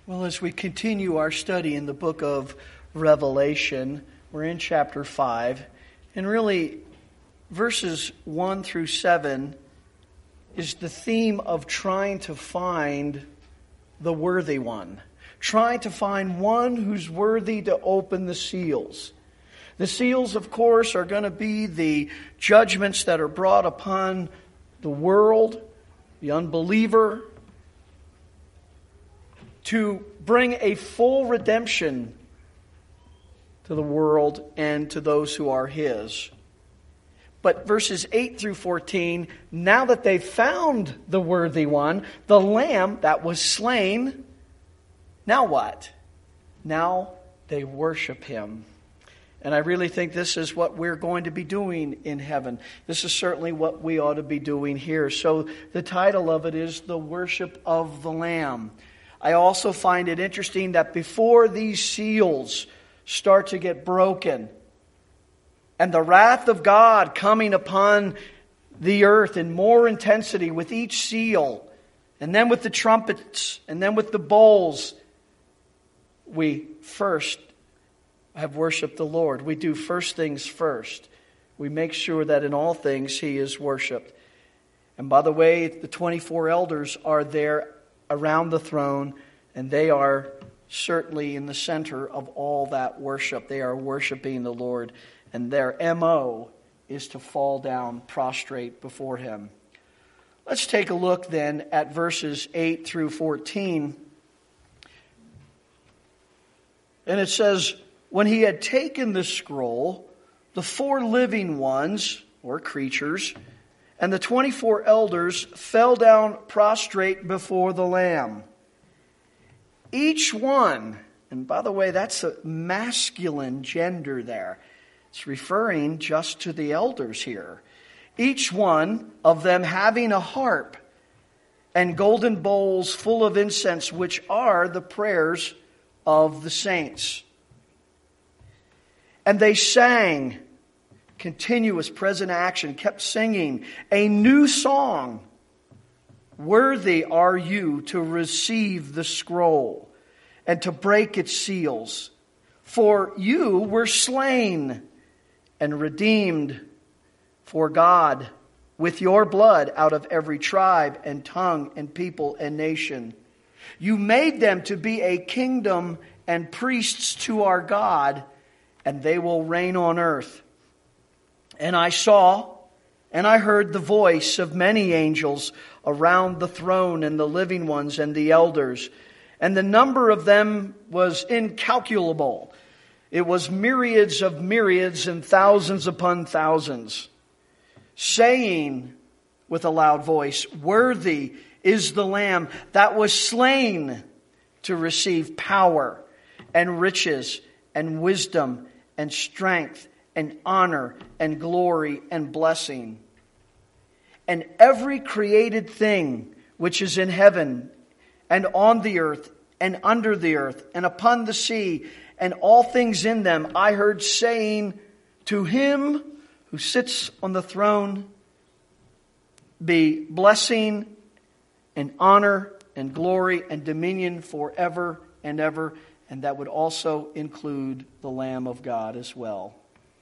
Well, as we continue our study in the book of Revelation, we're in chapter 5, and really verses 1 through 7 is the theme of trying to find the worthy one, trying to find one who's worthy to open the seals. The seals, of course, are going to be the judgments that are brought upon the world, the unbeliever, to bring a full redemption to the world and to those who are His. But verses 8 through 14, now that they've found the worthy one, the Lamb that was slain, now what? Now they worship Him. And I really think this is what we're going to be doing in heaven. This is certainly what we ought to be doing here. So the title of it is The Worship of the Lamb. I also find it interesting that before these seals start to get broken and the wrath of God coming upon the earth in more intensity with each seal, and then with the trumpets, and then with the bowls, we first have worshiped the Lord. We do first things first. We make sure that in all things He is worshiped. And by the way, the 24 elders are there around the throne, and they are certainly in the center of all that worship. They are worshiping the Lord, and their MO is to fall down prostrate before Him. Let's take a look then at verses 8 through 14. And it says, when He had taken the scroll, the 4 living ones, or creatures, and the 24 elders fell down prostrate before the Lamb. Each one, and by the way, that's a masculine gender there. It's referring just to the elders here. Each one of them having a harp and golden bowls full of incense, which are the prayers of the saints. And they sang, continuous present action, kept singing a new song. Worthy are you to receive the scroll and to break its seals. For you were slain and redeemed for God with your blood out of every tribe and tongue and people and nation. You made them to be a kingdom and priests to our God, and they will reign on earth. And I saw and I heard the voice of many angels around the throne and the living ones and the elders. And the number of them was incalculable. It was myriads of myriads and thousands upon thousands, saying with a loud voice, worthy is the Lamb that was slain to receive power and riches and wisdom and strength and honor and glory and blessing. And every created thing which is in heaven and on the earth and under the earth and upon the sea and all things in them, I heard saying, to Him who sits on the throne be blessing and honor and glory and dominion forever and ever. And that would also include the Lamb of God as well.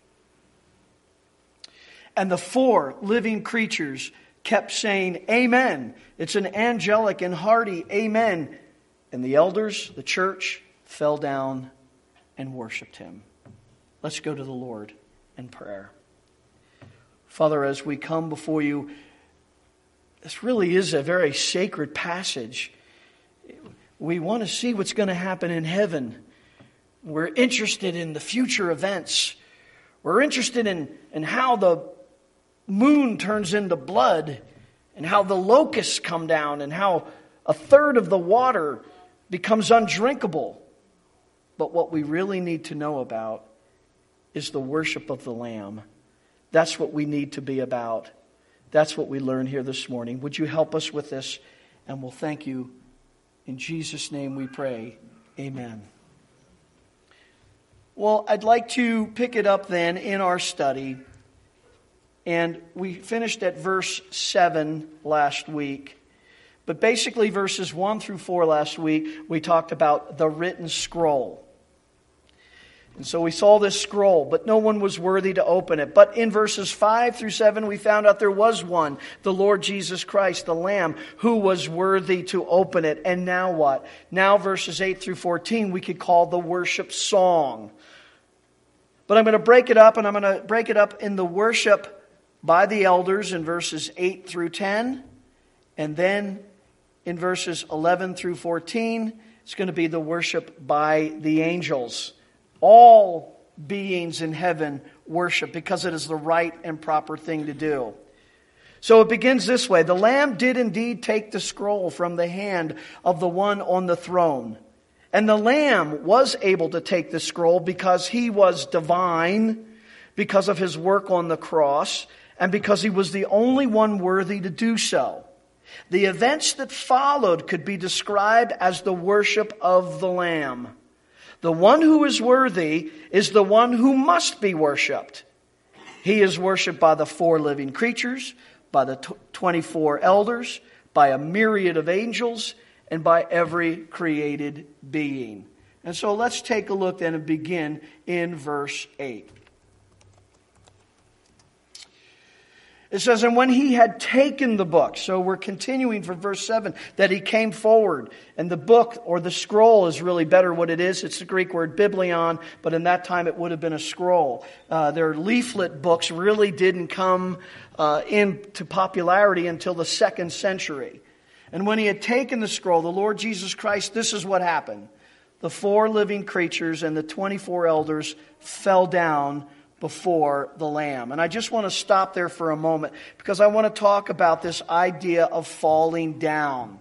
And the 4 living creatures kept saying, Amen. It's an angelic and hearty Amen. And the elders, the church, fell down and worshiped Him. Let's go to the Lord in prayer. Father, as we come before You, this really is a very sacred passage. We want to see what's going to happen in heaven. We're interested in the future events. We're interested in how the moon turns into blood and how the locusts come down and how a third of the water becomes undrinkable. But what we really need to know about is the worship of the Lamb. That's what we need to be about. That's what we learn here this morning. Would You help us with this? And we'll thank You. In Jesus' name we pray. Amen. Well, I'd like to pick it up then in our study. And we finished at verse 7 last week. But basically verses 1 through 4 last week, we talked about the written scroll. And so we saw this scroll, but no one was worthy to open it. But in verses 5 through 7, we found out there was one, the Lord Jesus Christ, the Lamb, who was worthy to open it. And now what? Now verses 8 through 14, we could call the worship song. But I'm going to break it up, and I'm going to break it up in the worship by the elders in verses 8 through 10. And then in verses 11 through 14, it's going to be the worship by the angels. All beings in heaven worship because it is the right and proper thing to do. So it begins this way. The Lamb did indeed take the scroll from the hand of the one on the throne. And the Lamb was able to take the scroll because he was divine, because of his work on the cross, and because he was the only one worthy to do so. The events that followed could be described as the worship of the Lamb. The one who is worthy is the one who must be worshipped. He is worshipped by the 4 living creatures, by the 24 elders, by a myriad of angels, and by every created being. And so let's take a look then and begin in verse 8. It says, and when he had taken the book, so we're continuing from verse 7, that he came forward. And the book, or the scroll, is really better what it is. It's the Greek word biblion, but in that time it would have been a scroll. Their leaflet books really didn't come into popularity until the 2nd century. And when he had taken the scroll, the Lord Jesus Christ, this is what happened. The 4 living creatures and the 24 elders fell down before the Lamb. And I just want to stop there for a moment because I want to talk about this idea of falling down.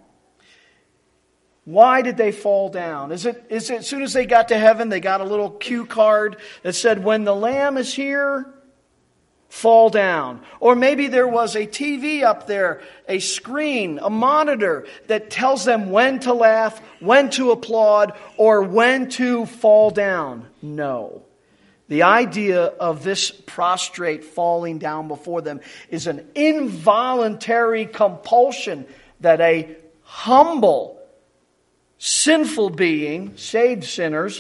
Why did they fall down? Is it as soon as they got to heaven, they got a little cue card that said, when the Lamb is here, fall down? Or maybe there was a TV up there, a screen, a monitor that tells them when to laugh, when to applaud, or when to fall down. No. The idea of this prostrate falling down before them is an involuntary compulsion that a humble, sinful being, saved sinners,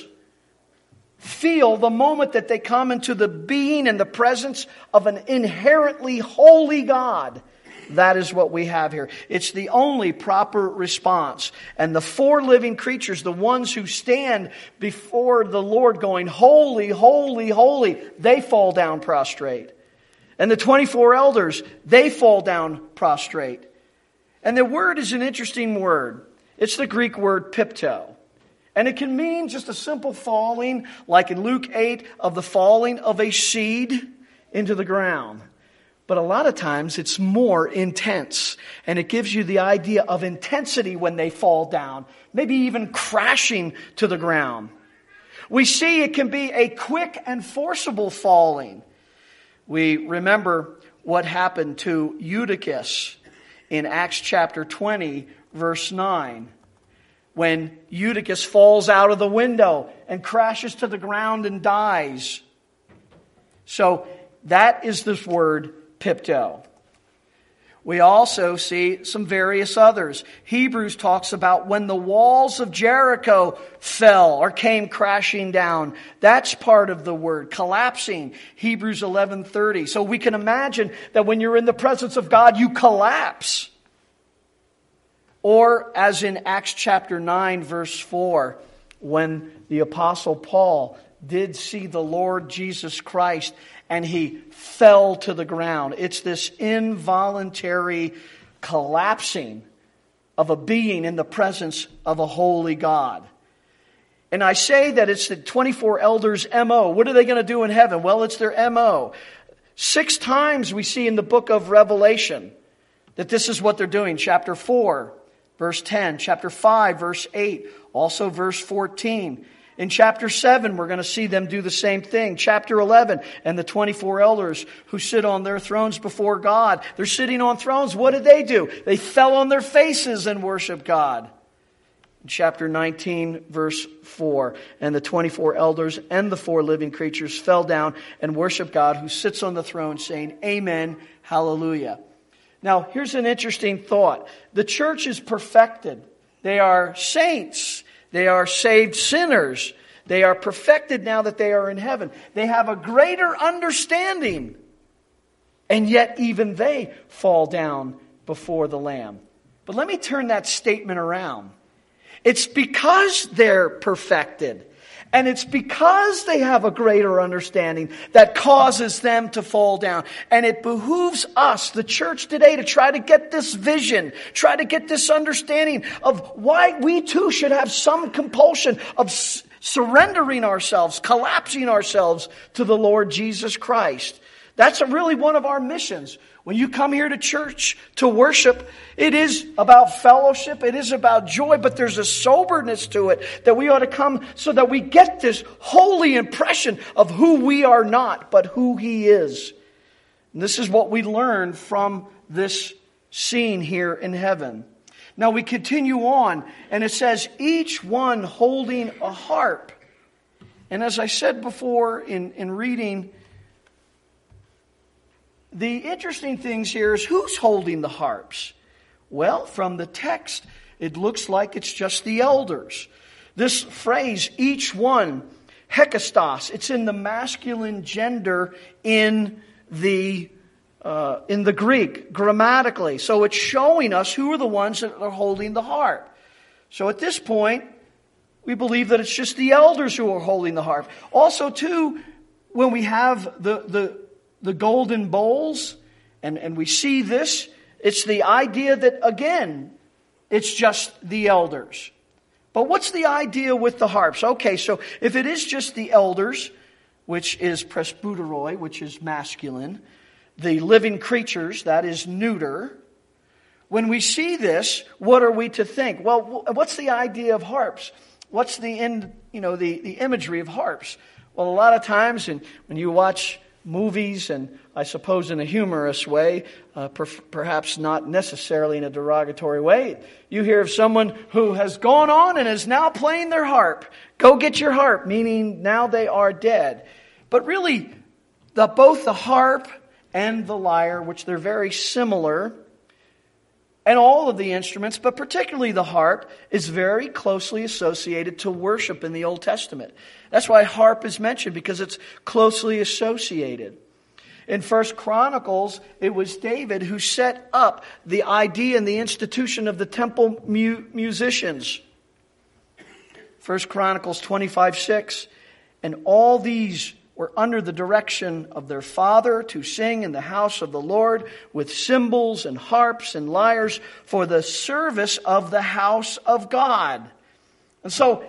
feel the moment that they come into the being and the presence of an inherently holy God. That is what we have here. It's the only proper response. And the 4 living creatures, the ones who stand before the Lord going, holy, holy, holy, they fall down prostrate. And the 24 elders, they fall down prostrate. And the word is an interesting word. It's the Greek word pipto. And it can mean just a simple falling, like in Luke 8, of the falling of a seed into the ground. But a lot of times it's more intense. And it gives you the idea of intensity when they fall down. Maybe even crashing to the ground. We see it can be a quick and forcible falling. We remember what happened to Eutychus in Acts chapter 20, verse 9. When Eutychus falls out of the window and crashes to the ground and dies. So that is this word pipto. We also see some various others. Hebrews talks about when the walls of Jericho fell or came crashing down. That's part of the word. Collapsing. Hebrews 11:30. So we can imagine that when you're in the presence of God, you collapse. Or as in Acts chapter 9, verse 4, when the Apostle Paul did see the Lord Jesus Christ and he fell to the ground. It's this involuntary collapsing of a being in the presence of a holy God. And I say that it's the 24 elders' MO. What are they going to do in heaven? Well, it's their MO. 6 times we see in the book of Revelation that this is what they're doing. Chapter 4, verse 10. Chapter 5, verse 8. Also verse 14. In chapter 7, we're going to see them do the same thing. Chapter 11, and the 24 elders who sit on their thrones before God. They're sitting on thrones. What did they do? They fell on their faces and worshiped God. In chapter 19, verse 4, and the 24 elders and the 4 living creatures fell down and worshiped God who sits on the throne, saying, Amen, hallelujah. Now, here's an interesting thought. The church is perfected. They are saints. They are saved sinners. They are perfected now that they are in heaven. They have a greater understanding. And yet even they fall down before the Lamb. But let me turn that statement around. It's because they're perfected, and it's because they have a greater understanding that causes them to fall down. And it behooves us, the church today, to try to get this vision, try to get this understanding of why we too should have some compulsion of surrendering ourselves, collapsing ourselves to the Lord Jesus Christ. That's really one of our missions. When you come here to church to worship, it is about fellowship, it is about joy, but there's a soberness to it that we ought to come so that we get this holy impression of who we are not, but who He is. And this is what we learn from this scene here in heaven. Now we continue on, and it says, each one holding a harp. And as I said before in reading, the interesting things here is who's holding the harps? Well, from the text, it looks like it's just the elders. This phrase, each one, hekastos, it's in the masculine gender in the Greek, grammatically. So it's showing us who are the ones that are holding the harp. So at this point, we believe that it's just the elders who are holding the harp. Also, too, when we have the golden bowls, and we see this, it's the idea that, again, it's just the elders. But what's the idea with the harps? Okay, so if it is just the elders, which is presbyteroi, which is masculine, the living creatures, that is neuter, when we see this, what are we to think? Well, what's the idea of harps? What's the imagery of harps? Well, a lot of times, when you watch movies, and I suppose in a humorous way, perhaps not necessarily in a derogatory way, you hear of someone who has gone on and is now playing their harp. Go get your harp, meaning now they are dead. But really, both the harp and the lyre, which they're very similar, and all of the instruments, but particularly the harp, is very closely associated to worship in the Old Testament. That's why harp is mentioned, because it's closely associated. In 1 Chronicles, it was David who set up the idea and the institution of the temple musicians. 1 Chronicles 25:6, and all these were under the direction of their father to sing in the house of the Lord with cymbals and harps and lyres for the service of the house of God. And so,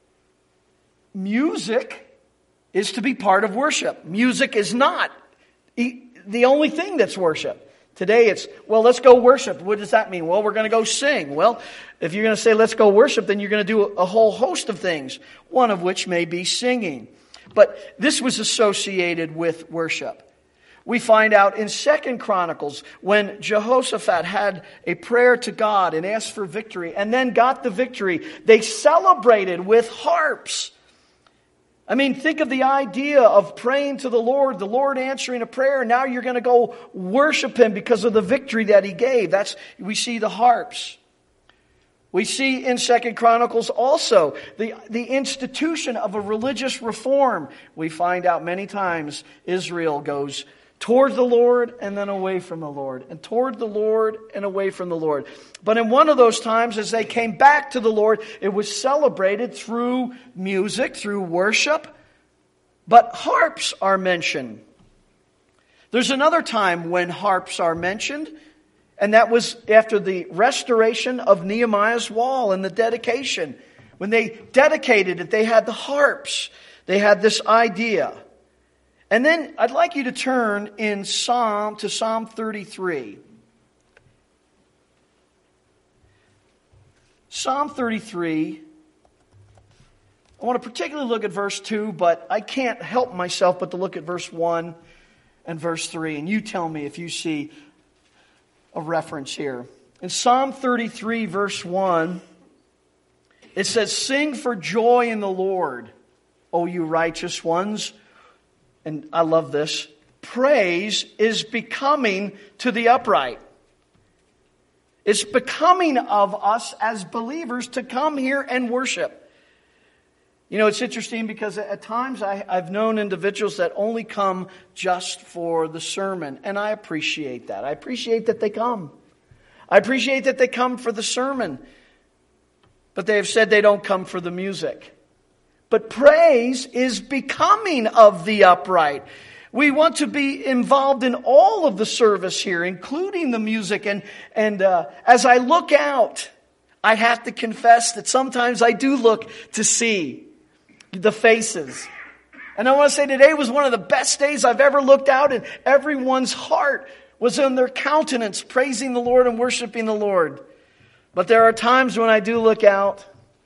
music is to be part of worship. Music is not the only thing that's worship. Today it's, well, let's go worship. What does that mean? Well, we're going to go sing. Well, if you're going to say let's go worship, then you're going to do a whole host of things, one of which may be singing. But this was associated with worship. We find out in 2 Chronicles when Jehoshaphat had a prayer to God and asked for victory and then got the victory, they celebrated with harps. I mean, think of the idea of praying to the Lord answering a prayer, and now you're going to go worship Him because of the victory that He gave. We see the harps. We see in 2 Chronicles also the institution of a religious reform. We find out many times Israel goes toward the Lord and then away from the Lord, and toward the Lord and away from the Lord. But in one of those times, as they came back to the Lord, it was celebrated through music, through worship. But harps are mentioned. There's another time when harps are mentioned, and that was after the restoration of Nehemiah's wall and the dedication. When they dedicated it, they had the harps. They had this idea. And then I'd like you to turn in Psalm 33. Psalm 33. I want to particularly look at verse 2, but I can't help myself but to look at verse 1 and verse 3. And you tell me if you see a reference here. In Psalm 33, verse 1, it says, "Sing for joy in the Lord, O you righteous ones." And I love this. "Praise is becoming to the upright." It's becoming of us as believers to come here and worship. You know, it's interesting because at times I've known individuals that only come just for the sermon. And I appreciate that. I appreciate that they come. I appreciate that they come for the sermon. But they have said they don't come for the music. But praise is becoming of the upright. We want to be involved in all of the service here, including the music. And as I look out, I have to confess that sometimes I do look to see the faces. And I want to say today was one of the best days I've ever looked out, and everyone's heart was in their countenance, praising the Lord and worshiping the Lord. But there are times when I do look out,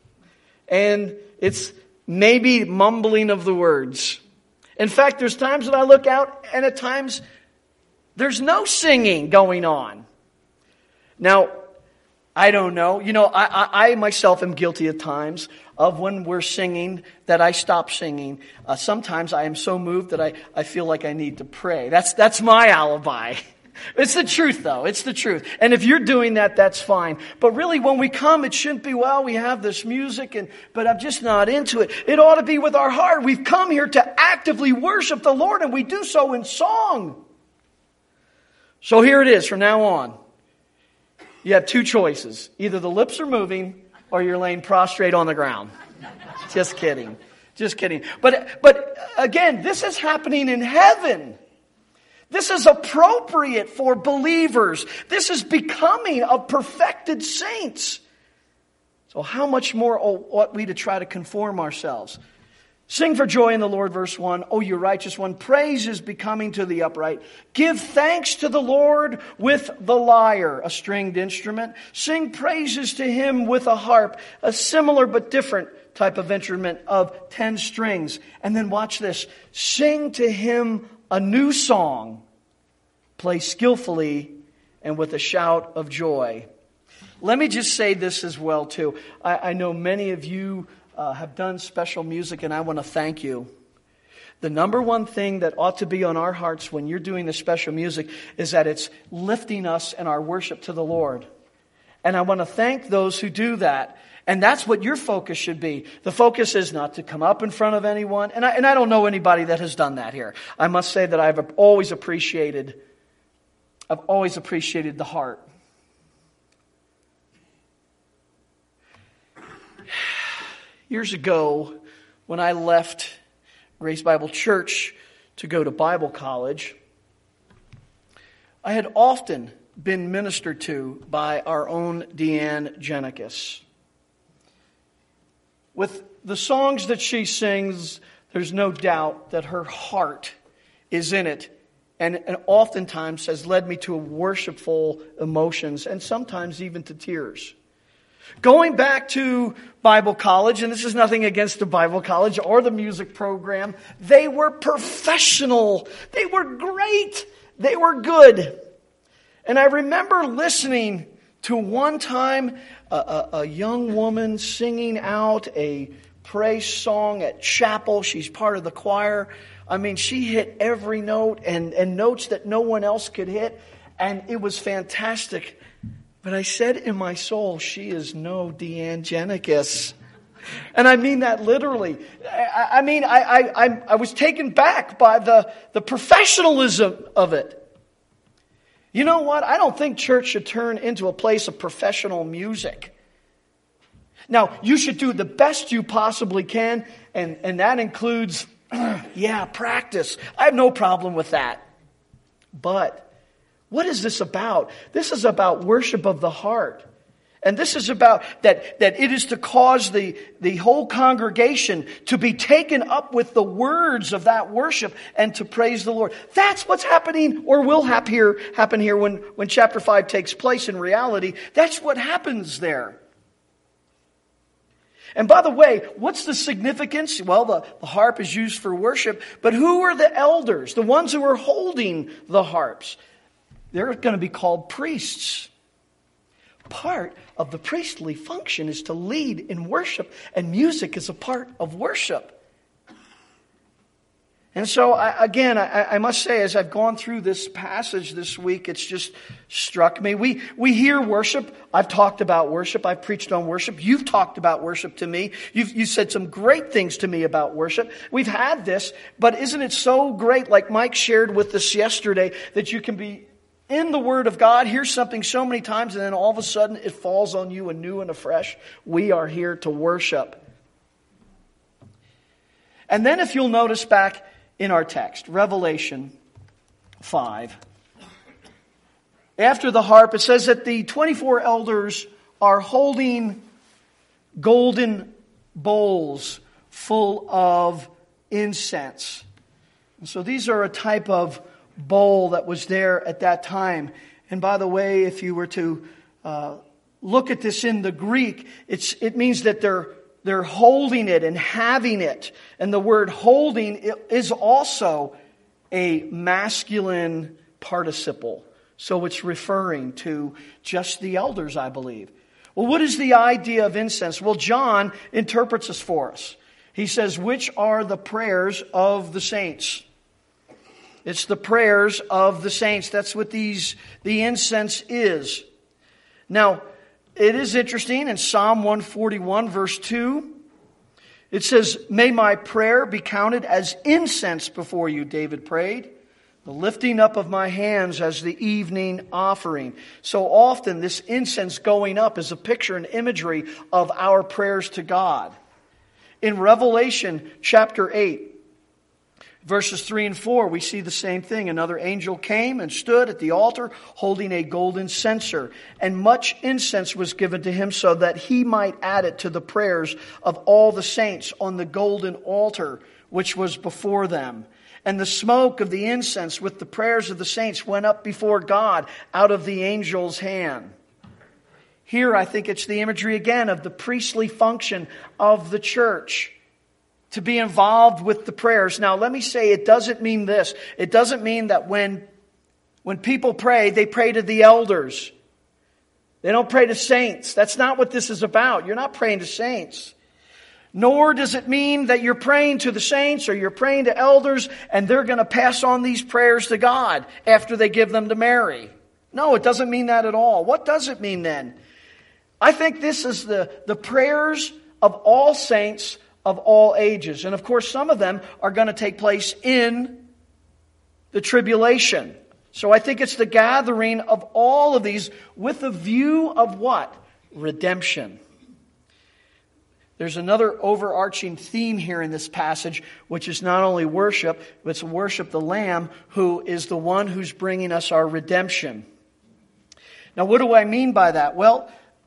and it's maybe mumbling of the words. In fact, there's times when I look out, and at times there's no singing going on. Now, I don't know. You know, I myself am guilty at times of when we're singing that I stop singing. Sometimes I am so moved that I feel like I need to pray. That's my alibi. It's the truth, though. It's the truth. And if you're doing that, that's fine. But really, when we come, it shouldn't be, well, we have this music, but I'm just not into it. It ought to be with our heart. We've come here to actively worship the Lord, and we do so in song. So here it is from now on. You have two choices. Either the lips are moving or you're laying prostrate on the ground. Just kidding. Just kidding. But again, this is happening in heaven. This is appropriate for believers. This is becoming of perfected saints. So how much more ought we to try to conform ourselves? Sing for joy in the Lord, verse 1. O you righteous one, praise is becoming to the upright. Give thanks to the Lord with the lyre, a stringed instrument. Sing praises to Him with a harp, a similar but different type of instrument of 10 strings. And then watch this. Sing to Him a new song. Play skillfully and with a shout of joy. Let me just say this as well, too. I know many of you have done special music, and I want to thank you. The number one thing that ought to be on our hearts when you're doing the special music is that it's lifting us in our worship to the Lord. And I want to thank those who do that. And that's what your focus should be. The focus is not to come up in front of anyone. And I don't know anybody that has done that here. I must say that I've always appreciated the heart. Years ago, when I left Grace Bible Church to go to Bible college, I had often been ministered to by our own Deanne Genicus. With the songs that she sings, there's no doubt that her heart is in it, and oftentimes has led me to worshipful emotions and sometimes even to tears. Going back to Bible college, and this is nothing against the Bible college or the music program, they were professional. They were great. They were good. And I remember listening to one time a young woman singing out a praise song at chapel. She's part of the choir. I mean, she hit every note and notes that no one else could hit. And it was fantastic. But I said in my soul, she is no Deanne Genicus. And I mean that literally. I was taken back by the professionalism of it. You know what? I don't think church should turn into a place of professional music. Now, you should do the best you possibly can, and that includes, practice. I have no problem with that. But what is this about? This is about worship of the heart. And this is about that it is to cause the whole congregation to be taken up with the words of that worship and to praise the Lord. That's what's happening or will happen here when chapter 5 takes place in reality. That's what happens there. And by the way, what's the significance? Well, the harp is used for worship, but who are the elders, the ones who are holding the harps? They're going to be called priests. Part of the priestly function is to lead in worship, and music is a part of worship. And so, I must say, as I've gone through this passage this week, it's just struck me. We hear worship. I've talked about worship. I've preached on worship. You've talked about worship to me. You said some great things to me about worship. We've had this, but isn't it so great, like Mike shared with us yesterday, that you can be in the Word of God, hear something so many times, and then all of a sudden it falls on you anew and afresh. We are here to worship. And then if you'll notice back in our text, Revelation 5. After the harp, it says that the 24 elders are holding golden bowls full of incense. And so these are a type of bowl that was there at that time. And by the way, if you were to look at this in the Greek, it means that they're holding it and having it. And the word holding is also a masculine participle. So it's referring to just the elders, I believe. Well, what is the idea of incense? Well, John interprets this for us. He says, which are the prayers of the saints? It's the prayers of the saints. That's what the incense is. Now, it is interesting in Psalm 141 verse 2. It says, may my prayer be counted as incense before you, David prayed. The lifting up of my hands as the evening offering. So often this incense going up is a picture and imagery of our prayers to God. In Revelation chapter 8, verses 3 and 4, we see the same thing. Another angel came and stood at the altar holding a golden censer. And much incense was given to him so that he might add it to the prayers of all the saints on the golden altar which was before them. And the smoke of the incense with the prayers of the saints went up before God out of the angel's hand. Here I think it's the imagery again of the priestly function of the church. To be involved with the prayers. Now, let me say, it doesn't mean this. It doesn't mean that when people pray, they pray to the elders. They don't pray to saints. That's not what this is about. You're not praying to saints. Nor does it mean that you're praying to the saints or you're praying to elders and they're going to pass on these prayers to God after they give them to Mary. No, it doesn't mean that at all. What does it mean then? I think this is the prayers of all saints of all ages. And of course, some of them are going to take place in the tribulation. So I think it's the gathering of all of these with a view of what? Redemption. There's another overarching theme here in this passage, which is not only worship, but it's worship the Lamb, who is the one who's bringing us our redemption. Now, what do I mean by that? Well,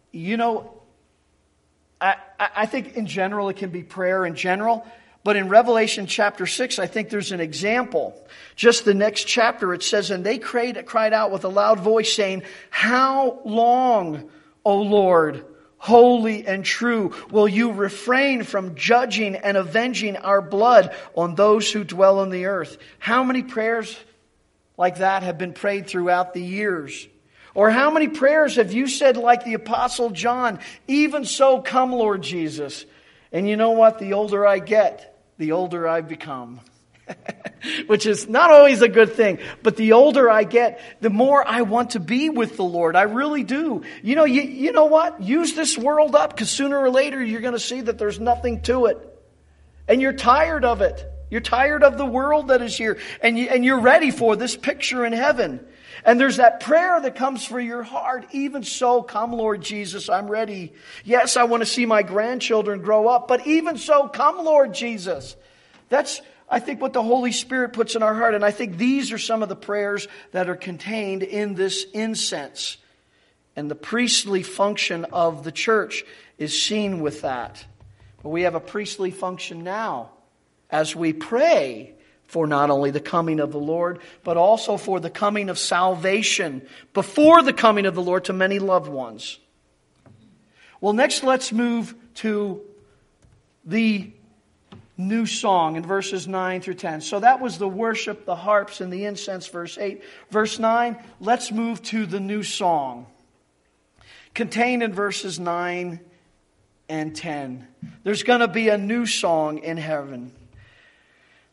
I think in general it can be prayer in general. But in Revelation chapter 6, I think there's an example. Just the next chapter it says, and they cried out with a loud voice saying, how long, O Lord, holy and true, will you refrain from judging and avenging our blood on those who dwell on the earth? How many prayers like that have been prayed throughout the years? Or how many prayers have you said like the Apostle John, even so come Lord Jesus? And you know what? The older I get, the older I become. Which is not always a good thing. But the older I get, the more I want to be with the Lord. I really do. You know what? Use this world up, because sooner or later you're going to see that there's nothing to it. And you're tired of it. You're tired of the world that is here. And you're ready for this picture in heaven. And there's that prayer that comes for your heart. Even so, come Lord Jesus, I'm ready. Yes, I want to see my grandchildren grow up. But even so, come Lord Jesus. That's, I think, what the Holy Spirit puts in our heart. And I think these are some of the prayers that are contained in this incense. And the priestly function of the church is seen with that. But we have a priestly function now as we pray for not only the coming of the Lord, but also for the coming of salvation before the coming of the Lord to many loved ones. Well, next let's move to the new song in verses 9 through 10. So that was the worship, the harps, and the incense, verse 8. Verse 9, let's move to the new song contained in verses 9 and 10. There's going to be a new song in heaven.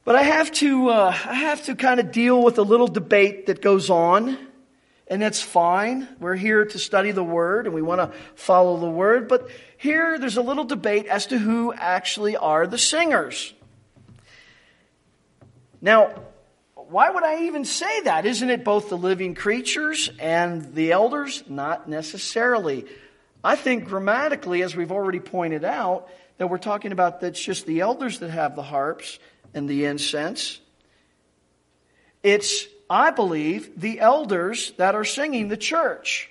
But I have to kind of deal with a little debate that goes on, and that's fine. We're here to study the Word, and we want to follow the Word. But here, there's a little debate as to who actually are the singers. Now, why would I even say that? Isn't it both the living creatures and the elders? Not necessarily. I think grammatically, as we've already pointed out, that we're talking about that's just the elders that have the harps and the incense. It's, I believe, the elders that are singing the church.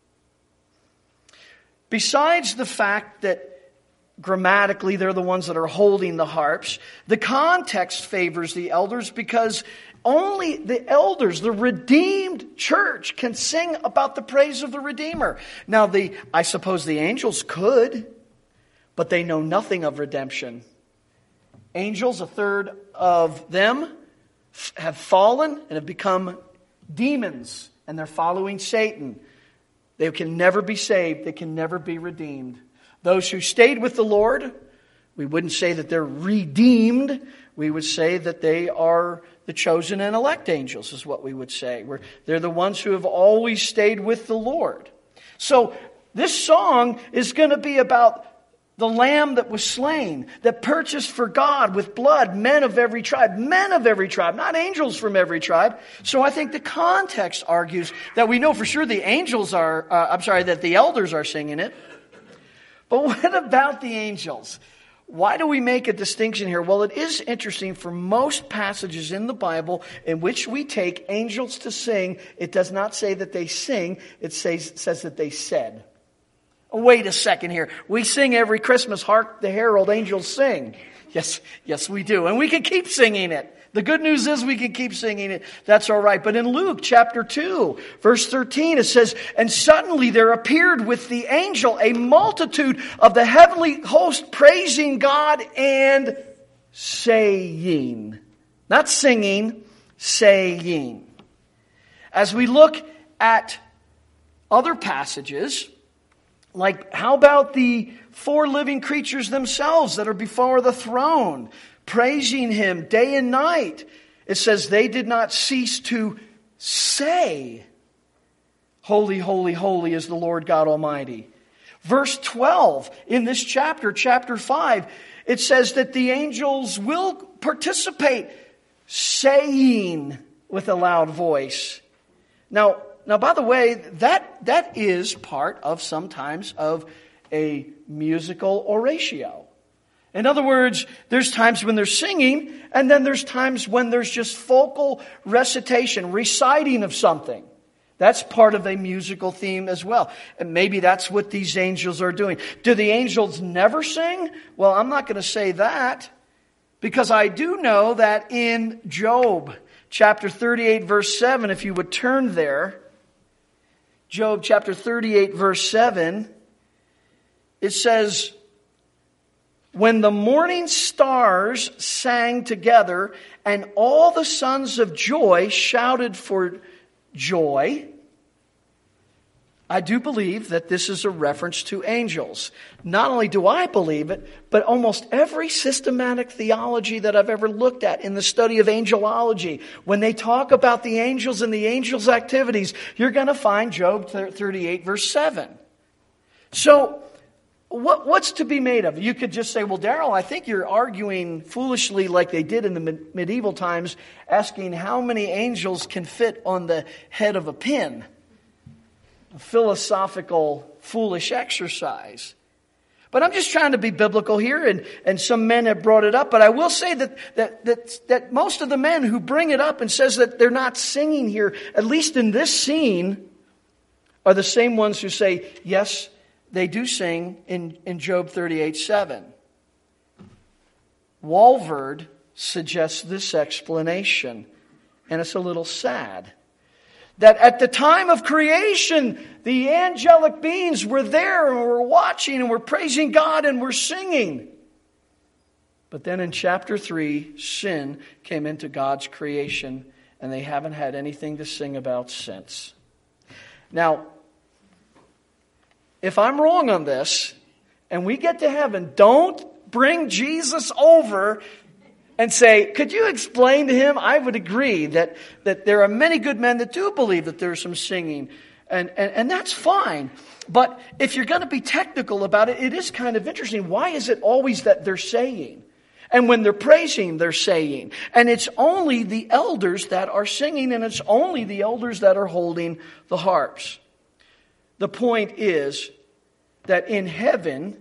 Besides the fact that grammatically they're the ones that are holding the harps, the context favors the elders because only the elders, the redeemed church, can sing about the praise of the Redeemer. Now, I suppose the angels could, but they know nothing of redemption. Angels, a third of them, have fallen and have become demons, and they're following Satan. They can never be saved. They can never be redeemed. Those who stayed with the Lord, we wouldn't say that they're redeemed. We would say that they are the chosen and elect angels, is what we would say. They're the ones who have always stayed with the Lord. So this song is going to be about the Lamb that was slain, that purchased for God with blood men of every tribe, not angels from every tribe. So I think the context argues that we know for sure the angels are, that the elders are singing it. But what about the angels? Why do we make a distinction here? Well, it is interesting for most passages in the Bible in which we take angels to sing, it does not say that they sing, it says that they said. Oh, wait a second here. We sing every Christmas, "Hark the Herald Angels Sing." Yes, we do. And we can keep singing it. The good news is we can keep singing it. That's all right. But in Luke chapter 2, verse 13, it says, "And suddenly there appeared with the angel a multitude of the heavenly host praising God and saying." Not singing, saying. As we look at other passages, like, how about the four living creatures themselves that are before the throne, praising Him day and night? It says they did not cease to say, "Holy, holy, holy is the Lord God Almighty." Verse 12 in this chapter 5, it says that the angels will participate, saying with a loud voice. Now, by the way, that is part of sometimes of a musical oratio. In other words, there's times when they're singing, and then there's times when there's just vocal recitation, reciting of something. That's part of a musical theme as well. And maybe that's what these angels are doing. Do the angels never sing? Well, I'm not going to say that, because I do know that in Job chapter 38, verse 7, if you would turn there, Job chapter 38, verse 7, it says, "When the morning stars sang together, and all the sons of joy shouted for joy." I do believe that this is a reference to angels. Not only do I believe it, but almost every systematic theology that I've ever looked at in the study of angelology, when they talk about the angels and the angels' activities, you're going to find Job 38, verse 7. So, what's to be made of it? You could just say, "Well, Darrell, I think you're arguing foolishly like they did in the medieval times, asking how many angels can fit on the head of a pin." A philosophical, foolish exercise. But I'm just trying to be biblical here, and some men have brought it up. But I will say that most of the men who bring it up and says that they're not singing here, at least in this scene, are the same ones who say, yes, they do sing in Job 38:7. Walvoord suggests this explanation, and it's a little sad. That at the time of creation, the angelic beings were there and were watching and were praising God and were singing. But then in chapter 3, sin came into God's creation, and they haven't had anything to sing about since. Now, if I'm wrong on this, and we get to heaven, don't bring Jesus over and say, could you explain to him? I would agree that there are many good men that do believe that there's some singing. And that's fine. But if you're going to be technical about it, it is kind of interesting. Why is it always that they're saying? And when they're praising, they're saying. And it's only the elders that are singing, and it's only the elders that are holding the harps. The point is that in heaven,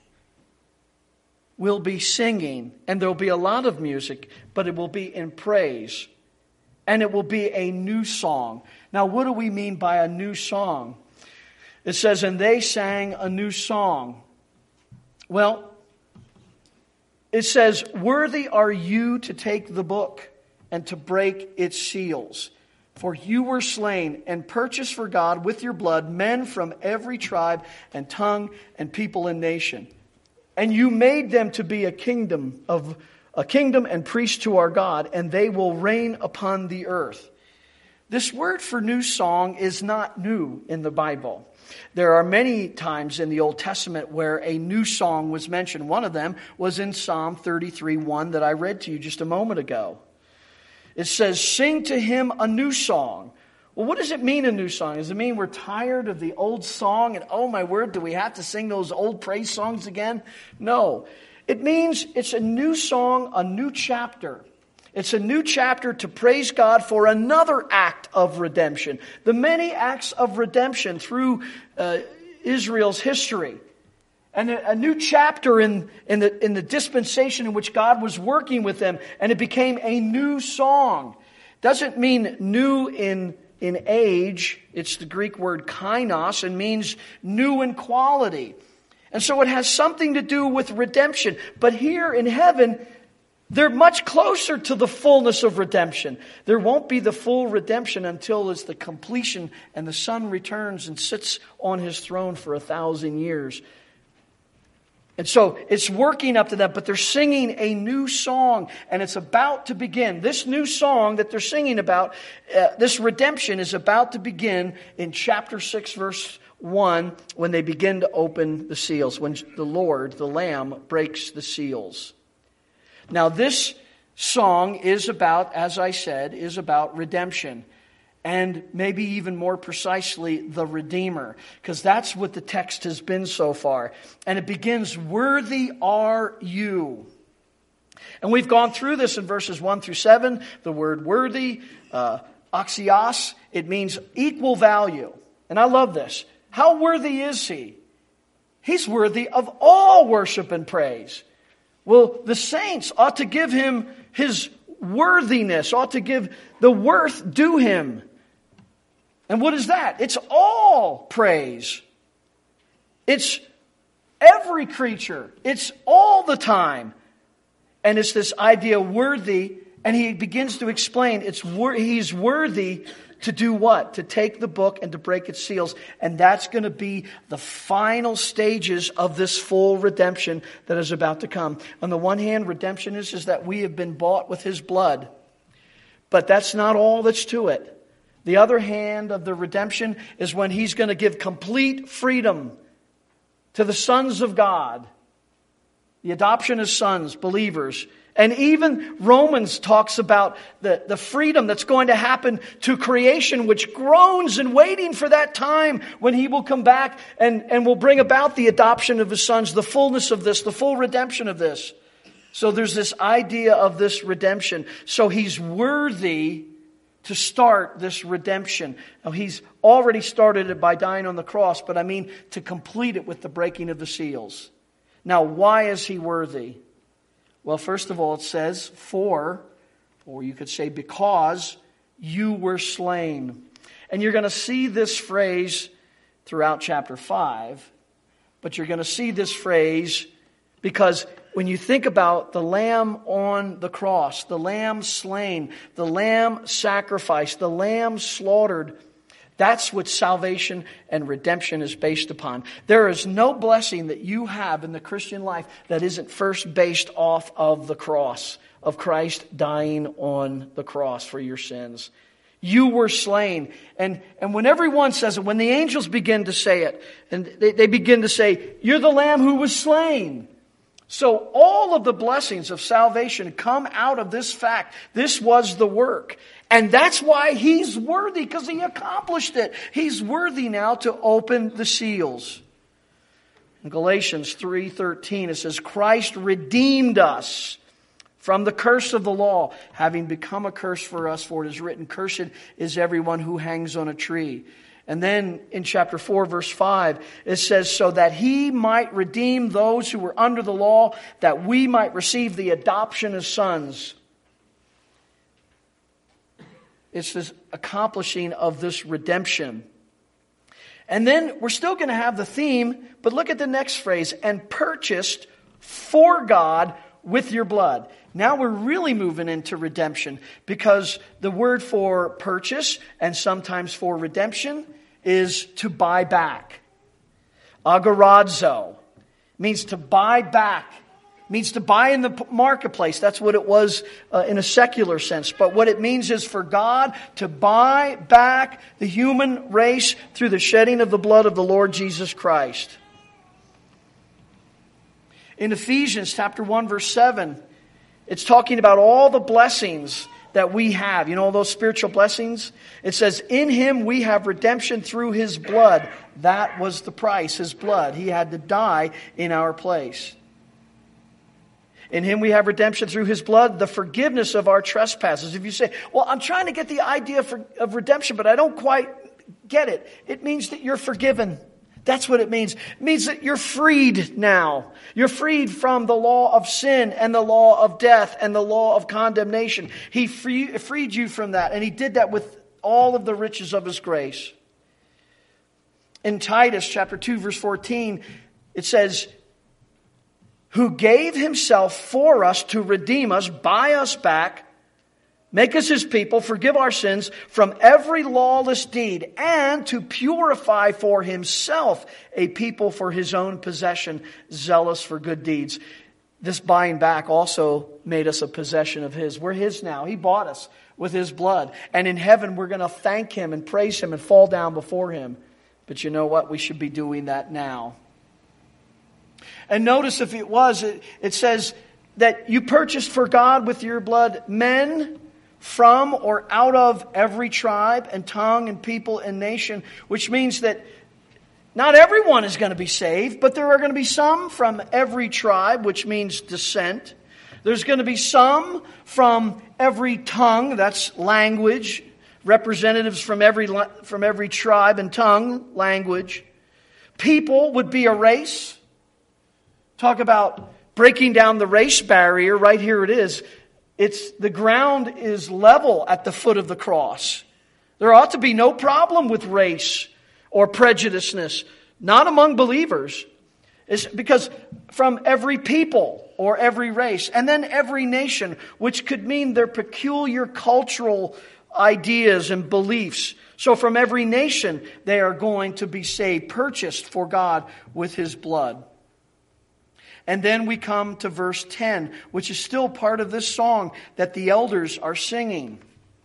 we'll be singing, and there'll be a lot of music, but it will be in praise. And it will be a new song. Now, what do we mean by a new song? It says, and they sang a new song. Well, it says, worthy are you to take the book and to break its seals. For you were slain and purchased for God with your blood men from every tribe and tongue and people and nation. And you made them to be a kingdom and priests to our God, and they will reign upon the earth. This word for new song is not new in the Bible. There are many times in the Old Testament where a new song was mentioned. One of them was in Psalm 33:1 that I read to you just a moment ago. It says, sing to him a new song. Well, what does it mean, a new song? Does it mean we're tired of the old song and, oh my word, do we have to sing those old praise songs again? No. It means it's a new song, a new chapter. It's a new chapter to praise God for another act of redemption. The many acts of redemption through Israel's history. And a new chapter in the dispensation in which God was working with them. And it became a new song. Doesn't mean new in age. It's the Greek word kainos and means new in quality. And so it has something to do with redemption. But here in heaven, they're much closer to the fullness of redemption. There won't be the full redemption until it's the completion and the Son returns and sits on his throne for 1,000 years. And so it's working up to that, but they're singing a new song, and it's about to begin. This new song that they're singing about, this redemption is about to begin in chapter 6, verse 1, when they begin to open the seals, when the Lord, the Lamb, breaks the seals. Now this song is about, as I said, is about redemption. And maybe even more precisely, the Redeemer. Because that's what the text has been so far. And it begins, worthy are you. And we've gone through this in verses 1 through 7. The word worthy, axios, it means equal value. And I love this. How worthy is he? He's worthy of all worship and praise. Well, the saints ought to give him his worthiness, ought to give the worth due him. And what is that? It's all praise. It's every creature. It's all the time. And it's this idea worthy, and he begins to explain he's worthy to do what? To take the book and to break its seals. And that's going to be the final stages of this full redemption that is about to come. On the one hand, redemption is that we have been bought with his blood. But that's not all that's to it. The other hand of the redemption is when he's going to give complete freedom to the sons of God. The adoption as sons, believers. And even Romans talks about the freedom that's going to happen to creation, which groans and waiting for that time when he will come back and will bring about the adoption of his sons, the fullness of this, the full redemption of this. So there's this idea of this redemption. So he's worthy to start this redemption. Now, he's already started it by dying on the cross, but I mean to complete it with the breaking of the seals. Now, why is he worthy? Well, first of all, it says, or you could say because you were slain. And you're going to see this phrase throughout chapter 5, but you're going to see this phrase because when you think about the Lamb on the cross, the Lamb slain, the Lamb sacrificed, the Lamb slaughtered, that's what salvation and redemption is based upon. There is no blessing that you have in the Christian life that isn't first based off of the cross, of Christ dying on the cross for your sins. You were slain. And when everyone says it, when the angels begin to say it, and they begin to say, you're the Lamb who was slain. So all of the blessings of salvation come out of this fact. This was the work. And that's why He's worthy, because He accomplished it. He's worthy now to open the seals. In Galatians 3:13 it says, Christ redeemed us from the curse of the law, having become a curse for us, for it is written, cursed is everyone who hangs on a tree. And then in chapter 4, verse 5, it says, so that He might redeem those who were under the law, that we might receive the adoption as sons. It's this accomplishing of this redemption. And then we're still going to have the theme, but look at the next phrase, and purchased for God with your blood. Now we're really moving into redemption, because the word for purchase and sometimes for redemption is to buy back. Agorazo means to buy back. Means to buy in the marketplace. That's what it was in a secular sense. But what it means is for God to buy back the human race through the shedding of the blood of the Lord Jesus Christ. In Ephesians chapter 1 verse 7, it's talking about all the blessings that we have. You know, all those spiritual blessings? It says, in Him we have redemption through His blood. That was the price, His blood. He had to die in our place. In Him we have redemption through His blood, the forgiveness of our trespasses. If you say, well, I'm trying to get the idea of redemption, but I don't quite get it. It means that you're forgiven. That's what it means. It means that you're freed now. You're freed from the law of sin and the law of death and the law of condemnation. He freed you from that, and He did that with all of the riches of His grace. In Titus chapter 2 verse 14, it says, who gave Himself for us to redeem us, buy us back, make us His people, forgive our sins from every lawless deed, and to purify for Himself a people for His own possession, zealous for good deeds. This buying back also made us a possession of His. We're His now. He bought us with His blood. And in heaven we're going to thank Him and praise Him and fall down before Him. But you know what? We should be doing that now. And notice if it says that you purchased for God with your blood men from or out of every tribe and tongue and people and nation, which means that not everyone is going to be saved, but there are going to be some from every tribe, which means descent. There's going to be some from every tongue, that's language, representatives from every tribe and tongue, language. People would be a race. Talk about breaking down the race barrier. Right here it is. The ground is level at the foot of the cross. There ought to be no problem with race or prejudiceness, not among believers. It's because from every people or every race, and then every nation, which could mean their peculiar cultural ideas and beliefs. So from every nation, they are going to be saved, purchased for God with His blood. And then we come to verse 10, which is still part of this song that the elders are singing.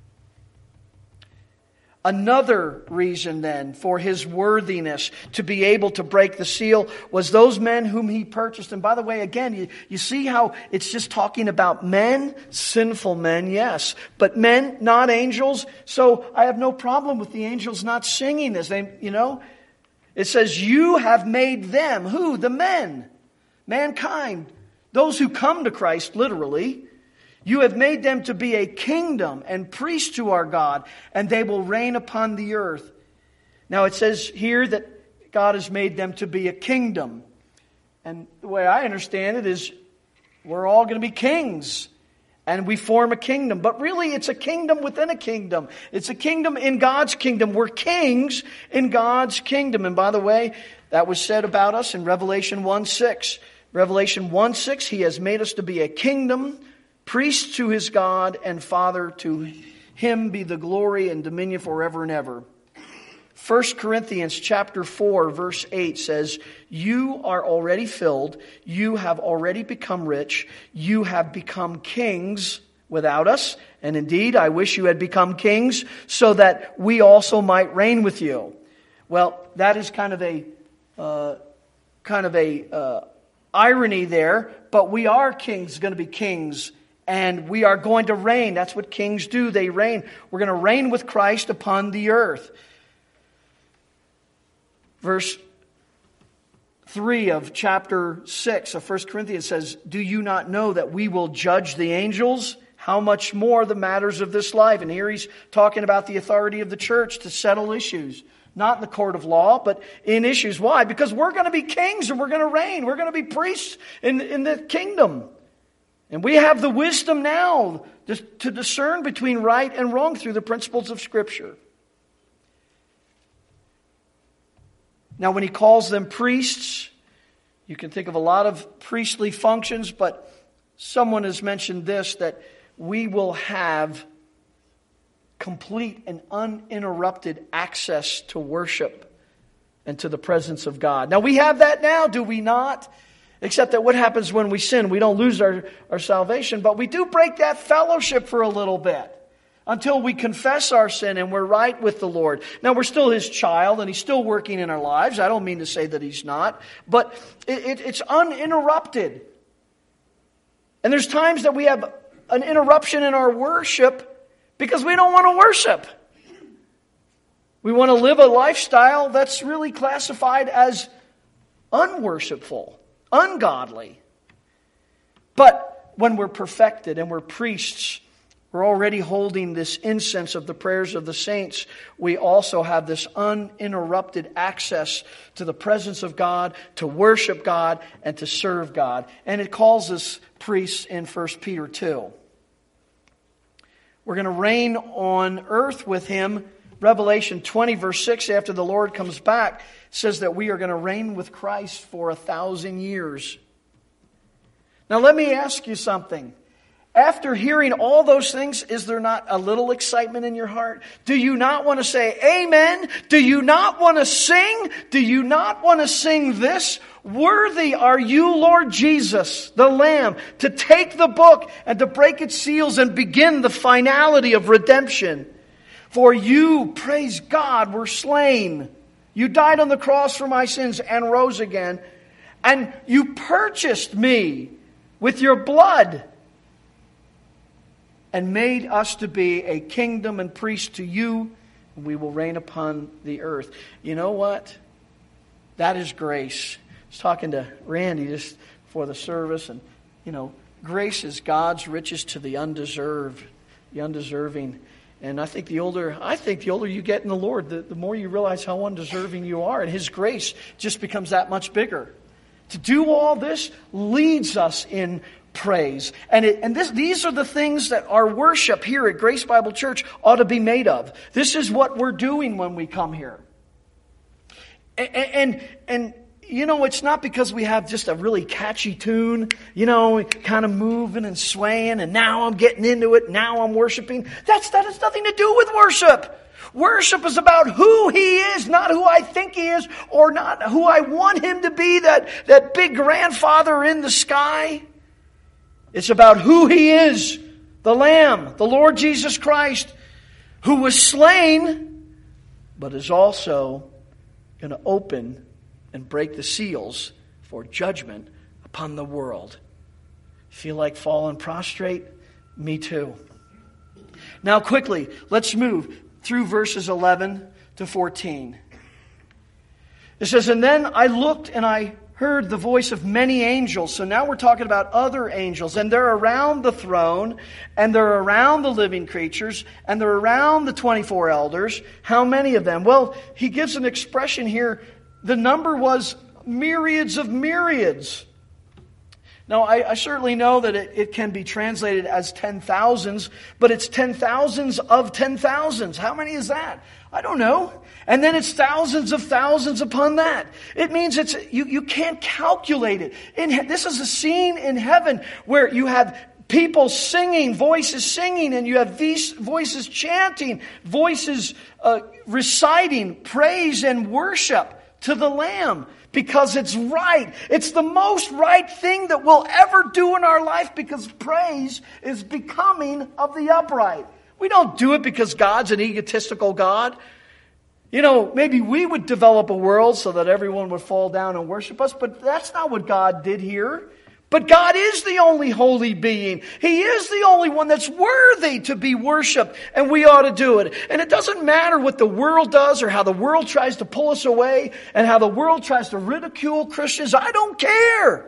Another reason then for His worthiness to be able to break the seal was those men whom He purchased. And by the way, again, you see how it's just talking about men, sinful men, yes, but men, not angels. So I have no problem with the angels not singing this. It says, you have made them, who? The men. Mankind, those who come to Christ, literally, you have made them to be a kingdom and priests to our God, and they will reign upon the earth. Now it says here that God has made them to be a kingdom. And the way I understand it is we're all going to be kings, and we form a kingdom. But really it's a kingdom within a kingdom. It's a kingdom in God's kingdom. We're kings in God's kingdom. And by the way, that was said about us in Revelation 1:6. Revelation 1:6, He has made us to be a kingdom, priests to His God, and Father. To Him be the glory and dominion forever and ever. 1 Corinthians chapter 4, verse 8 says, you are already filled, you have already become rich, you have become kings without us. And indeed, I wish you had become kings so that we also might reign with you. Well, that is kind of a irony there, but we are kings, going to be kings, and we are going to reign. That's what kings do. They reign. We're going to reign with Christ upon the earth. Verse 3 of chapter 6 of 1 Corinthians says, "Do you not know that we will judge the angels? How much more the matters of this life?" And here he's talking about the authority of the church to settle issues. Not in the court of law, but in issues. Why? Because we're going to be kings and we're going to reign. We're going to be priests in the kingdom. And we have the wisdom now to discern between right and wrong through the principles of Scripture. Now, when he calls them priests, you can think of a lot of priestly functions, but someone has mentioned this, that we will have complete and uninterrupted access to worship and to the presence of God. Now, we have that now, do we not? Except that what happens when we sin? We don't lose our salvation, but we do break that fellowship for a little bit until we confess our sin and we're right with the Lord. Now, we're still His child and He's still working in our lives. I don't mean to say that He's not, but it's uninterrupted. And there's times that we have an interruption in our worship because we don't want to worship. We want to live a lifestyle that's really classified as unworshipful, ungodly. But when we're perfected and we're priests, we're already holding this incense of the prayers of the saints. We also have this uninterrupted access to the presence of God, to worship God, and to serve God. And it calls us priests in 1 Peter 2. We're going to reign on earth with Him. Revelation 20 verse 6, after the Lord comes back, says that we are going to reign with Christ for 1,000 years. Now let me ask you something. After hearing all those things, is there not a little excitement in your heart? Do you not want to say amen? Do you not want to sing? Do you not want to sing this? Worthy are you, Lord Jesus, the Lamb, to take the book and to break its seals and begin the finality of redemption. For you, praise God, were slain. You died on the cross for my sins and rose again. And you purchased me with your blood and made us to be a kingdom and priest to you, and we will reign upon the earth. You know what? That is grace. I was talking to Randy just before the service, and grace is God's riches to the undeserved, the undeserving. And I think the older you get in the Lord, the more you realize how undeserving you are, and His grace just becomes that much bigger. To do all this leads us in praise. And these are the things that our worship here at Grace Bible Church ought to be made of. This is what we're doing when we come here. And it's not because we have just a really catchy tune, kind of moving and swaying, and now I'm getting into it, now I'm worshiping. That has nothing to do with worship. Worship is about who He is, not who I think He is, or not who I want Him to be, that big grandfather in the sky. It's about who He is, the Lamb, the Lord Jesus Christ, who was slain, but is also going to open and break the seals for judgment upon the world. Feel like falling prostrate? Me too. Now quickly, let's move through verses 11 to 14. It says, "And then I looked and I heard the voice of many angels." So now we're talking about other angels. "And they're around the throne, and they're around the living creatures, and they're around the 24 elders. How many of them?" Well, he gives an expression here. The number was myriads of myriads. Now, I certainly know that it can be translated as 10,000s, but it's 10,000s of 10,000s. How many is that? I don't know. And then it's thousands of thousands upon that. It means you can't calculate it. This is a scene in heaven where you have people singing, voices singing, and you have these voices chanting, voices reciting praise and worship to the Lamb. Because it's right. It's the most right thing that we'll ever do in our life, because praise is becoming of the upright. We don't do it because God's an egotistical God. Maybe we would develop a world so that everyone would fall down and worship us, but that's not what God did here. But God is the only holy being. He is the only one that's worthy to be worshiped, and we ought to do it. And it doesn't matter what the world does or how the world tries to pull us away and how the world tries to ridicule Christians. I don't care.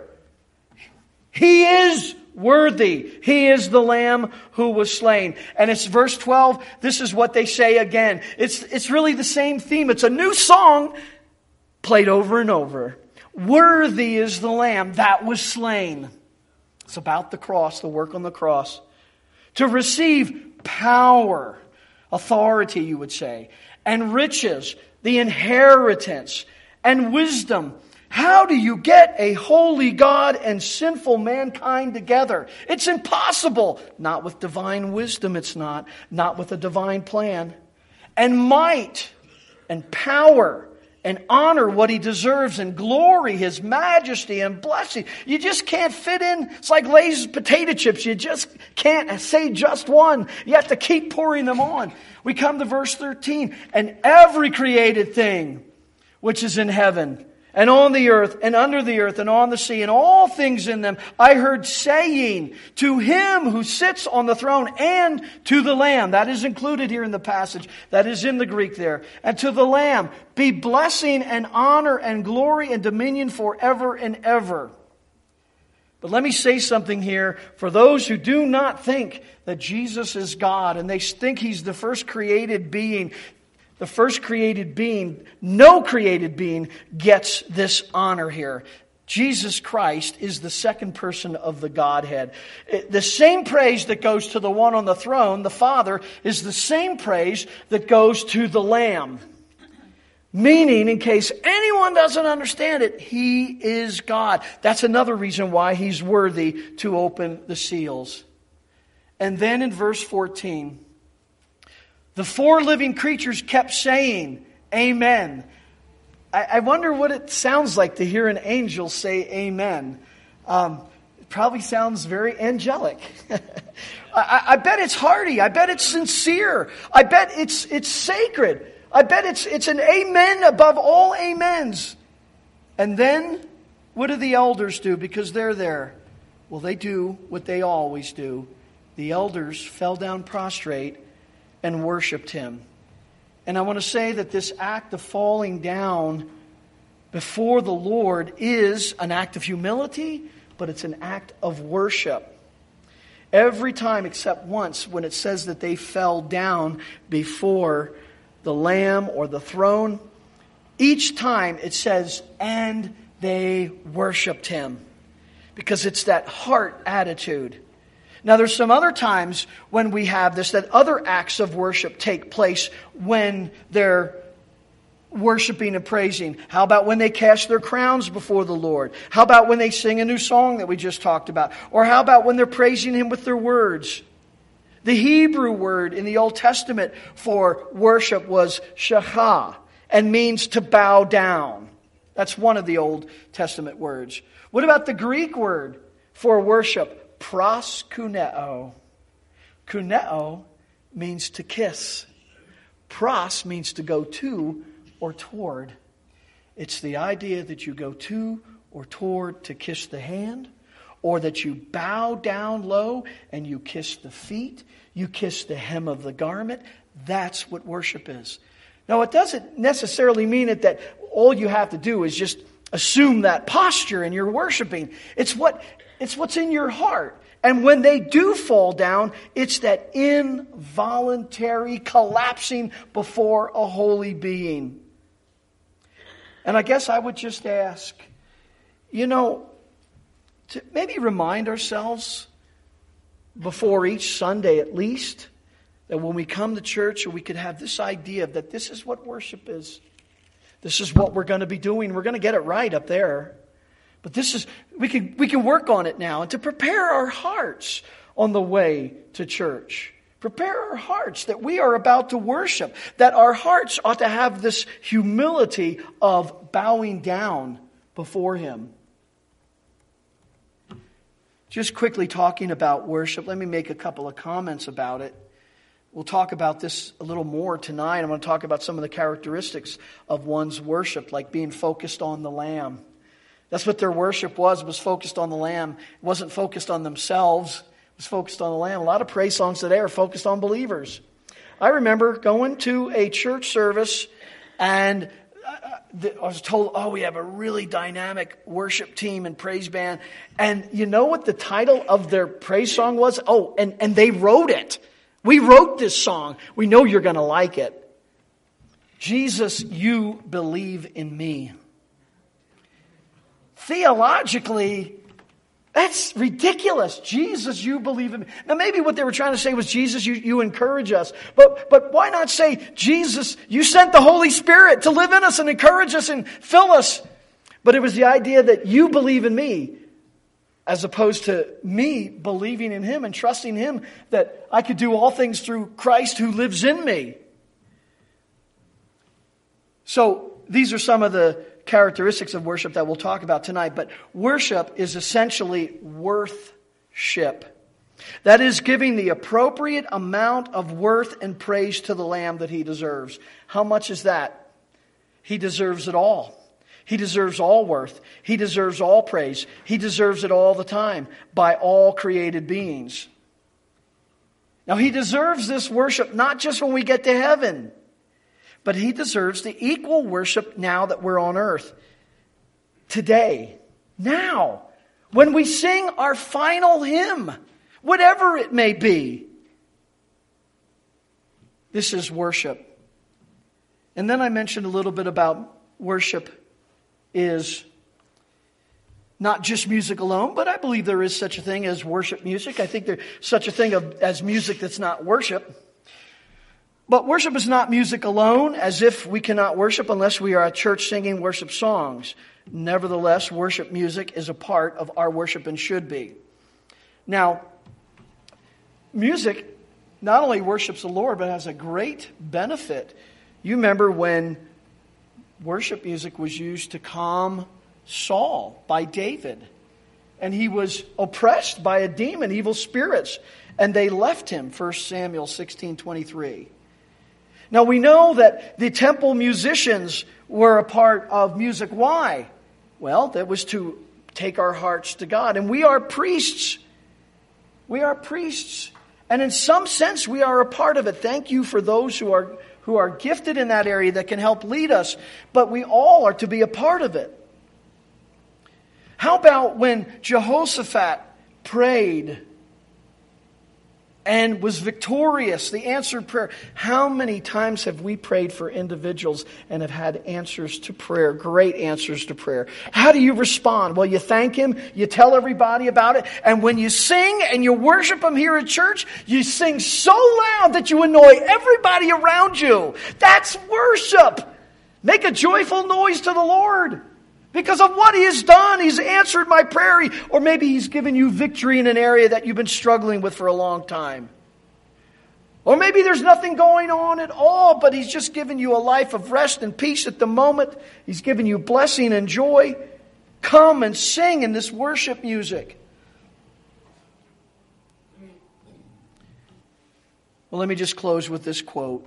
He is worthy. He is the Lamb who was slain. And it's verse 12. This is what they say again. It's really the same theme. It's a new song played over and over. Worthy is the Lamb that was slain. It's about the cross, the work on the cross. To receive power, authority, you would say, and riches, the inheritance, and wisdom. How do you get a holy God and sinful mankind together? It's impossible. Not with divine wisdom, it's not. Not with a divine plan. And might and power and honor what He deserves, and glory, His majesty and blessing. You just can't fit in. It's like Lay's potato chips. You just can't say just one. You have to keep pouring them on. We come to verse 13. And every created thing which is in heaven and on the earth and under the earth and on the sea and all things in them, I heard saying to Him who sits on the throne and to the Lamb. That is included here in the passage. That is in the Greek there. And to the Lamb be blessing and honor and glory and dominion forever and ever. But let me say something here. For those who do not think that Jesus is God and they think He's the first created being, the first created being, no created being gets this honor here. Jesus Christ is the second person of the Godhead. The same praise that goes to the one on the throne, the Father, is the same praise that goes to the Lamb. Meaning, in case anyone doesn't understand it, He is God. That's another reason why He's worthy to open the seals. And then in verse 14, the four living creatures kept saying, Amen. I wonder what it sounds like to hear an angel say Amen. It probably sounds very angelic. I bet it's hearty. I bet it's sincere. I bet it's sacred. I bet it's an amen above all amens. And then, what do the elders do? Because they're there. Well, they do what they always do. The elders fell down prostrate and worshipped Him. And I want to say that this act of falling down before the Lord is an act of humility, but it's an act of worship. Every time except once when it says that they fell down before the Lamb or the throne, each time it says, and they worshipped Him. Because it's that heart attitude. Now, there's some other times when we have this, that other acts of worship take place when they're worshiping and praising. How about when they cast their crowns before the Lord? How about when they sing a new song that we just talked about? Or how about when they're praising Him with their words? The Hebrew word in the Old Testament for worship was shachah, and means to bow down. That's one of the Old Testament words. What about the Greek word for worship? Proskuneo. Kuneo means to kiss. Pros means to go to or toward. It's the idea that you go to or toward to kiss the hand, or that you bow down low and you kiss the feet, you kiss the hem of the garment. That's what worship is. Now, it doesn't necessarily mean that all you have to do is just assume that posture and you're worshiping. It's what's in your heart. And when they do fall down, it's that involuntary collapsing before a holy being. And I guess I would just ask, to maybe remind ourselves before each Sunday at least, that when we come to church, we could have this idea that this is what worship is. This is what we're going to be doing. We're going to get it right up there. But this is, we can work on it now, and to prepare our hearts on the way to church. Prepare our hearts that we are about to worship. That our hearts ought to have this humility of bowing down before Him. Just quickly talking about worship, let me make a couple of comments about it. We'll talk about this a little more tonight. I'm going to talk about some of the characteristics of one's worship, like being focused on the Lamb. That's what their worship was focused on the Lamb. It wasn't focused on themselves. It was focused on the Lamb. A lot of praise songs today are focused on believers. I remember going to a church service and I was told, we have a really dynamic worship team and praise band. And you know what the title of their praise song was? And they wrote it. We wrote this song. We know you're going to like it. Jesus, you believe in me. Theologically, that's ridiculous. Jesus, you believe in me. Now maybe what they were trying to say was, Jesus, you encourage us. But why not say, Jesus, you sent the Holy Spirit to live in us and encourage us and fill us. But it was the idea that you believe in me, as opposed to me believing in Him and trusting Him that I could do all things through Christ who lives in me. So these are some of the characteristics of worship that we'll talk about tonight. But worship is essentially worthship. That is giving the appropriate amount of worth and praise to the Lamb that He deserves. How much is that? He deserves it all. He deserves all worth. He deserves all praise. He deserves it all the time by all created beings. Now He deserves this worship not just when we get to heaven, but He deserves the equal worship now that we're on earth. Today. Now. When we sing our final hymn. Whatever it may be. This is worship. And then I mentioned a little bit about worship is not just music alone, but I believe there is such a thing as worship music. I think there's such a thing as music that's not worship. But worship is not music alone, as if we cannot worship unless we are at church singing worship songs. Nevertheless, worship music is a part of our worship and should be. Now, music not only worships the Lord, but has a great benefit. You remember when worship music was used to calm Saul by David. And he was oppressed by a demon, evil spirits. And they left him, 1 Samuel 16:23. Now we know that the temple musicians were a part of music. Why? Well, that was to take our hearts to God. And we are priests. We are priests. And in some sense, we are a part of it. Thank you for those who are gifted in that area that can help lead us. But we all are to be a part of it. How about when Jehoshaphat prayed and was victorious, the answered prayer? How many times have we prayed for individuals and have had answers to prayer, great answers to prayer? How do you respond? Well, you thank Him, you tell everybody about it, and when you sing and you worship Him here at church, you sing so loud that you annoy everybody around you. That's worship. Make a joyful noise to the Lord. Because of what He has done, He's answered my prayer. Or maybe He's given you victory in an area that you've been struggling with for a long time. Or maybe there's nothing going on at all, but He's just given you a life of rest and peace at the moment. He's given you blessing and joy. Come and sing in this worship music. Well, let me just close with this quote.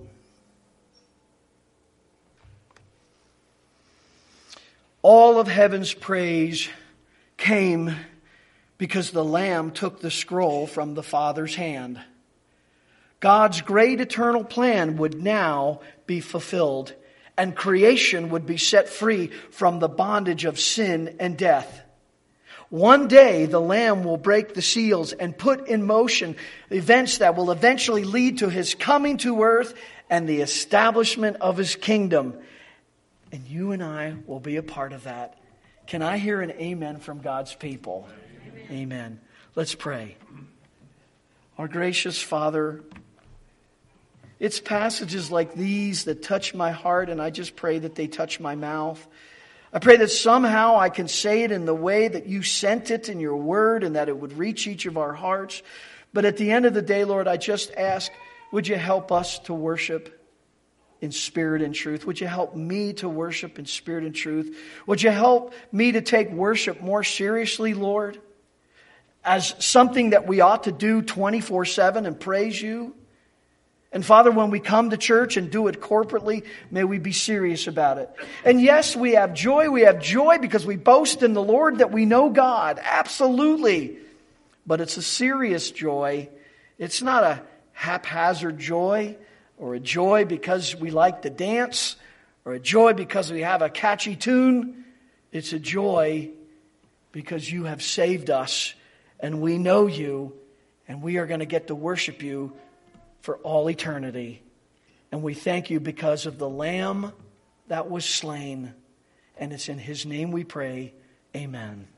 All of heaven's praise came because the Lamb took the scroll from the Father's hand. God's great eternal plan would now be fulfilled, and creation would be set free from the bondage of sin and death. One day, the Lamb will break the seals and put in motion events that will eventually lead to His coming to earth and the establishment of His kingdom. And you and I will be a part of that. Can I hear an amen from God's people? Amen. Let's pray. Our gracious Father, it's passages like these that touch my heart, and I just pray that they touch my mouth. I pray that somehow I can say it in the way that you sent it in your word, and that it would reach each of our hearts. But at the end of the day, Lord, I just ask, would you help us to worship in spirit and truth? Would you help me to worship in spirit and truth? Would you help me to take worship more seriously, Lord, as something that we ought to do 24/7 and praise you? And Father, when we come to church and do it corporately, may we be serious about it. And yes, we have joy. We have joy because we boast in the Lord that we know God. Absolutely. But it's a serious joy. It's not a haphazard joy or a joy because we like to dance or a joy because we have a catchy tune. It's a joy because you have saved us and we know you and we are going to get to worship you for all eternity. And we thank you because of the Lamb that was slain. And it's in His name we pray. Amen.